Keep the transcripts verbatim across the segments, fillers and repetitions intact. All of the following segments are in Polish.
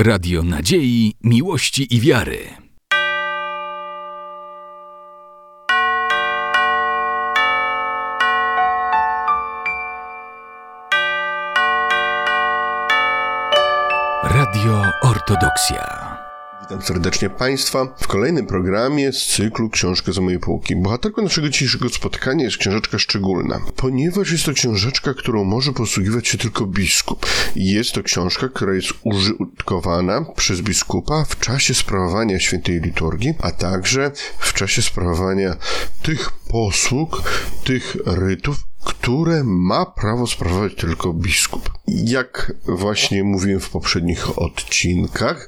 Radio Nadziei, Miłości i Wiary. Radio Ortodoksja. Witam serdecznie Państwa w kolejnym programie z cyklu Książka z mojej półki. Bohaterką naszego dzisiejszego spotkania jest książeczka szczególna, ponieważ jest to książeczka, którą może posługiwać się tylko biskup. Jest to książka, która jest użytkowana przez biskupa w czasie sprawowania świętej liturgii, a także w czasie sprawowania tych posług, tych rytów, które ma prawo sprawować tylko biskup. Jak właśnie mówiłem w poprzednich odcinkach,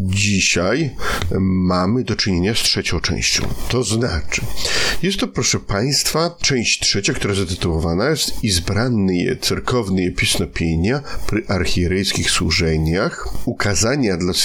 dzisiaj mamy do czynienia z trzecią częścią. To znaczy, jest to, proszę Państwa, część trzecia, która zatytułowana jest Izbrannie cerkowne episnopienia przy archierejskich służeniach, ukazania dla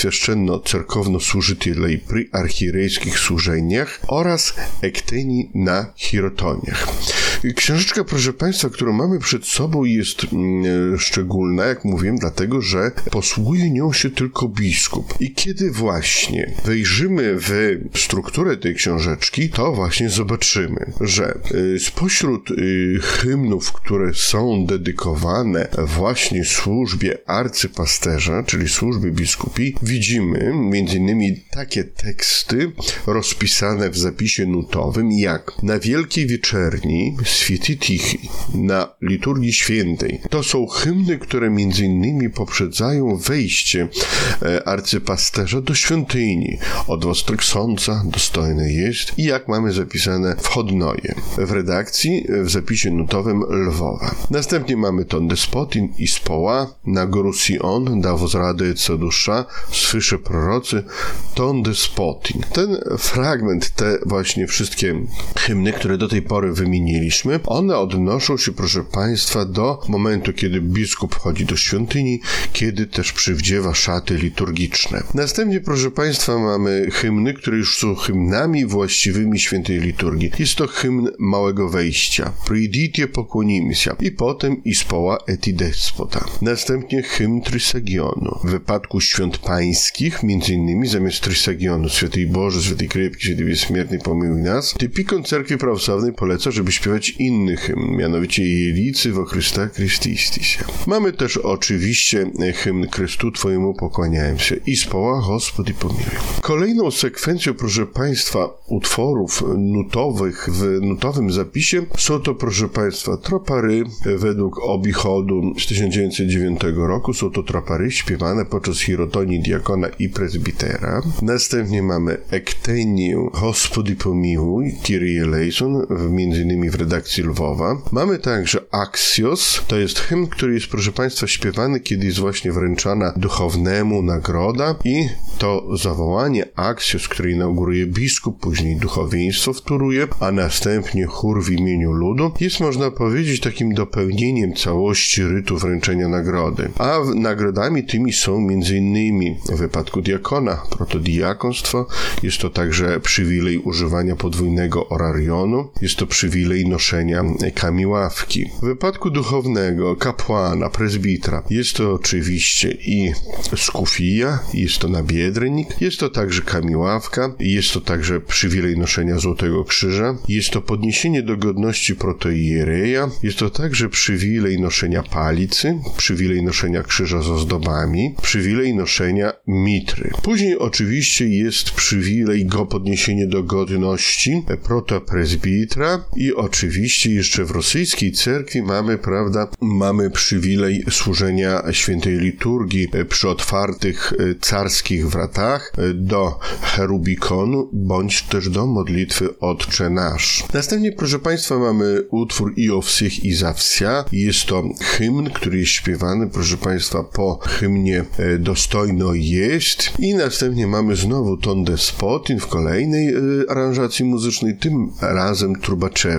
świeszczenno-cerkowno-służycieli przy archierejskich służeniach oraz ekteni na hirotoniach. Książeczka, proszę Państwa, którą mamy przed sobą, jest mm, szczególna, jak mówiłem, dlatego, że posługuje nią się tylko biskup. I kiedy właśnie wejrzymy w strukturę tej książeczki, to właśnie zobaczymy, że y, spośród y, hymnów, które są dedykowane właśnie służbie arcypasterza, czyli służbie biskupi, widzimy między innymi takie teksty rozpisane w zapisie nutowym, jak na Wielkiej Wieczerni Święty Tichy, na liturgii świętej. To są hymny, które między innymi poprzedzają wejście e, arcypasterza do świątyni. Od Wostryksońca dostojne jest i jak mamy zapisane w Chodnoje. W redakcji, w zapisie nutowym Lwowa. Następnie mamy ton despotin i społa, na góru Sion, da возрадует душа, słyszę prorocy, ton despotin. Ten fragment, te właśnie wszystkie hymny, które do tej pory wymieniliśmy, one odnoszą się, proszę Państwa, do momentu, kiedy biskup wchodzi do świątyni, kiedy też przywdziewa szaty liturgiczne. Następnie, proszę Państwa, mamy hymny, które już są hymnami właściwymi świętej liturgii. Jest to hymn Małego Wejścia. Przyjdziecie, pokłonimy się. I potem Ispoła eti despota. Następnie hymn Trysagionu. W wypadku świąt pańskich, między innymi zamiast Trysagionu, Świętej Boże, Świętej Krepki, Świętej Bezśmiertnej, pomyluj nas, typikon cerkwi prawosławnej poleca, żeby śpiewać inny hymn, mianowicie Jelicy wo Chrysta Chrystistisie. Mamy też oczywiście hymn Chrystu Twojemu pokłaniałem się i społa Gospody pomiluj. Kolejną sekwencją, proszę Państwa, utworów nutowych w nutowym zapisie są to, proszę Państwa, tropary według obichodu z tysiąc dziewięćset dziewiątego roku. Są to tropary śpiewane podczas hirotonii diakona i prezbitera. Następnie mamy ektenię Gospody pomiluj, Kyrie eleison, między innymi w redakcji Lwowa. Mamy także Axios, to jest hymn, który jest, proszę Państwa, śpiewany, kiedy jest właśnie wręczana duchownemu nagroda i to zawołanie Axios, które inauguruje biskup, później duchowieństwo wtóruje, a następnie chór w imieniu ludu, jest, można powiedzieć, takim dopełnieniem całości rytu wręczenia nagrody. A nagrodami tymi są między innymi w wypadku diakona protodiakonstwo, jest to także przywilej używania podwójnego orarionu, jest to przywilej noszenia kamiławki. W wypadku duchownego, kapłana, prezbitra, jest to oczywiście i skufija, jest to nabiedrenik, jest to także kamiławka, jest to także przywilej noszenia Złotego Krzyża, jest to podniesienie do godności protoiereja, jest to także przywilej noszenia palicy, przywilej noszenia krzyża z ozdobami, przywilej noszenia mitry. Później oczywiście jest przywilej go podniesienie do godności protoprezbitra i oczywiście jeszcze w rosyjskiej cerkwi mamy, prawda, mamy przywilej służenia świętej liturgii przy otwartych carskich wratach do cherubikonu, bądź też do modlitwy Otcze Nasz. Następnie, proszę Państwa, mamy utwór I o wsych i za wsia. Jest to hymn, który jest śpiewany, proszę Państwa, po hymnie Dostojno jest. I następnie mamy znowu ton despotin w kolejnej aranżacji muzycznej, tym razem Trubaczewa.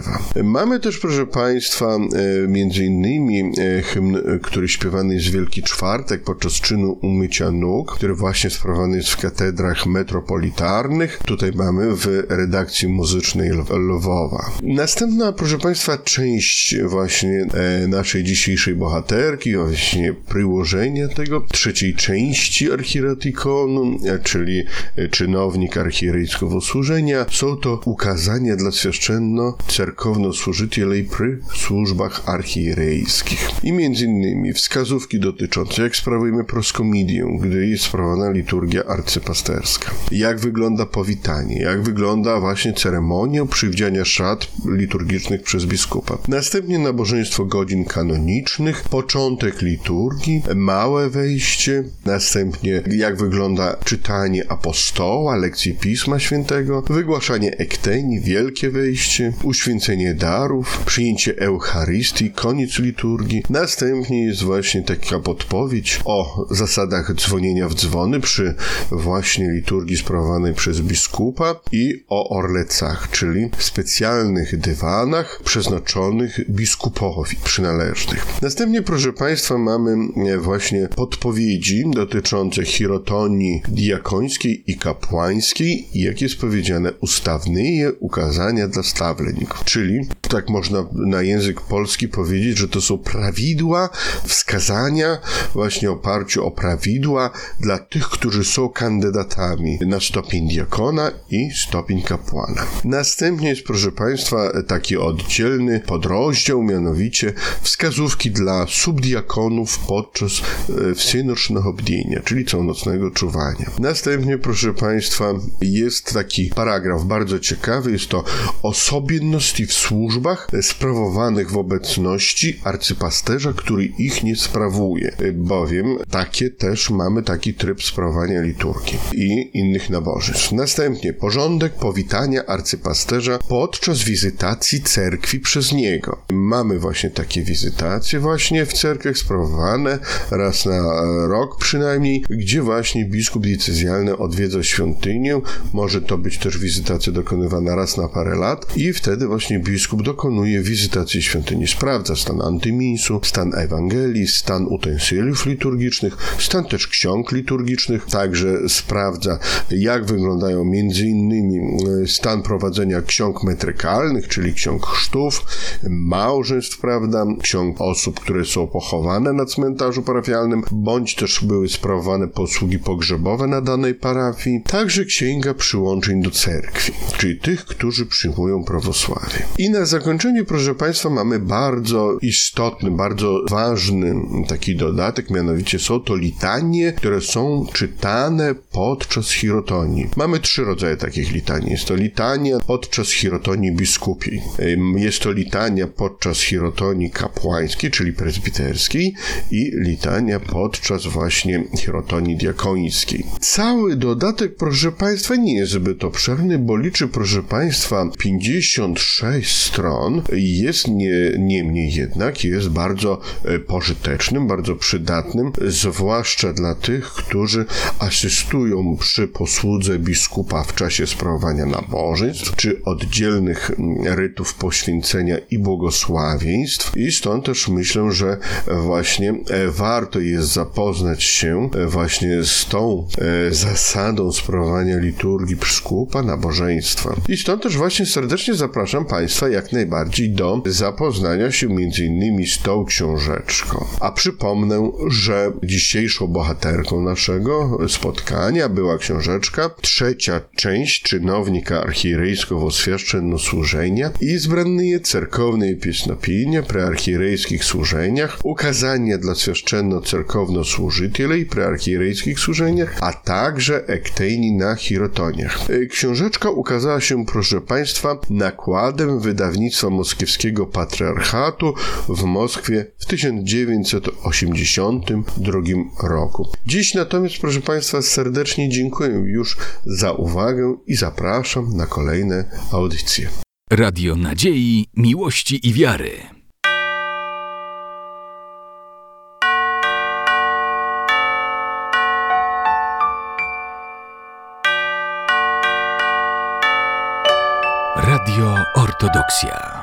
Mamy też, proszę Państwa, między innymi hymn, który śpiewany jest w Wielki Czwartek podczas czynu umycia nóg, który właśnie sprawowany jest w katedrach metropolitarnych. Tutaj mamy w redakcji muzycznej Lwowa. Następna, proszę Państwa, część właśnie naszej dzisiejszej bohaterki, właśnie przyłożenia tego, trzeciej części archiretikonu, czyli czynownik archierejskiego służenia. Są to ukazania dla świeszczenno-cerkowno-służycieli przy służbach archierejskich. I między innymi wskazówki dotyczące, jak sprawujemy proskomidię, gdy jest sprawowana liturgia arcypasterska. Jak wygląda powitanie, jak wygląda właśnie ceremonia przywdziania szat liturgicznych przez biskupa. Następnie nabożeństwo godzin kanonicznych, początek liturgii, małe wejście, następnie jak wygląda czytanie apostoła, lekcji Pisma Świętego, wygłaszanie ektenii, wielkie wejście, uświęcenie darów, przyjęcie Eucharystii, koniec liturgii. Następnie jest właśnie taka podpowiedź o zasadach dzwonienia w dzwony przy właśnie liturgii sprawowanej przez biskupa i o orlecach, czyli specjalnych dywanach przeznaczonych biskupowi przynależnych. Następnie, proszę Państwa, mamy właśnie podpowiedzi dotyczące chirotonii diakońskiej i kapłańskiej i, jak jest powiedziane, ustawne ukazania dla stawleników. Czyli, tak można na język polski powiedzieć, że to są prawidła, wskazania właśnie w oparciu o prawidła dla tych, którzy są kandydatami na stopień diakona i stopień kapłana. Następnie jest, proszę Państwa, taki oddzielny podrozdział, mianowicie wskazówki dla subdiakonów podczas wsienocznego bdienia, czyli całonocnego czuwania. Następnie, proszę Państwa, jest taki paragraf bardzo ciekawy, jest to osobienności w służbach sprawowanych w obecności arcypasterza, który ich nie sprawuje, bowiem takie też mamy taki tryb sprawowania liturgii i innych nabożeństw. Następnie porządek powitania arcypasterza podczas wizytacji cerkwi przez niego. Mamy właśnie takie wizytacje właśnie w cerkwiach sprawowane raz na rok przynajmniej, gdzie właśnie biskup diecezjalny odwiedza świątynię. Może to być też wizytacja dokonywana raz na parę lat i wtedy właśnie biskup dokonuje wizytacji świątyni. Sprawdza stan antymisu, stan Ewangelii, stan utensyliów liturgicznych, stan też ksiąg liturgicznych. Także sprawdza, jak wyglądają między innymi stan prowadzenia ksiąg metrykalnych, czyli ksiąg chrztów, małżeństw, prawda, ksiąg osób, które są pochowane na cmentarzu parafialnym, bądź też były sprawowane posługi pogrzebowe na danej parafii. Także księga przyłączeń do cerkwi, czyli tych, którzy przyjmują prawosławie. I na zakończenie, proszę Państwa, mamy bardzo istotny, bardzo ważny taki dodatek, mianowicie są to litanie, które są czytane podczas chirotonii. Mamy trzy rodzaje takich litanii. Jest to litania podczas chirotonii biskupiej. Jest to litania podczas chirotonii kapłańskiej, czyli prezbiterskiej i litania podczas właśnie chirotonii diakońskiej. Cały dodatek, proszę Państwa, nie jest zbyt obszerny, bo liczy, proszę Państwa, pięćdziesiąt sześć stron. Jest nie, niemniej jednak jest bardzo pożytecznym, bardzo przydatnym, zwłaszcza dla tych, którzy asystują przy posłudze biskupa w czasie sprawowania nabożeństw, czy oddzielnych rytów poświęcenia i błogosławieństw. I stąd też myślę, że właśnie warto jest zapoznać się właśnie z tą zasadą sprawowania liturgii biskupa, nabożeństwa. I stąd też właśnie serdecznie zapraszam Państwa jak najbardziej do zapoznania się między innymi z tą książeczką. A przypomnę, że dzisiejszą bohaterką naszego spotkania była książeczka, trzecia część czynownika archierejskiego świeszczennosłużenia i zbrannie cerkownej piesnopienia przy archierejskich służeniach, ukazania dla świeszczenno-cerkowno-służycieli przy archierejskich służeniach, a także ektejni na chirotoniach. Książeczka ukazała się, proszę Państwa, nakładem wydawnictwa Moskiewskiego Patriarchatu w Moskwie w tysiąc dziewięćset osiemdziesiątym drugim roku. Dziś natomiast, proszę Państwa, serdecznie dziękuję już za uwagę i zapraszam na kolejne audycje. Radio Nadziei, Miłości i Wiary. Radio Ortodoksja.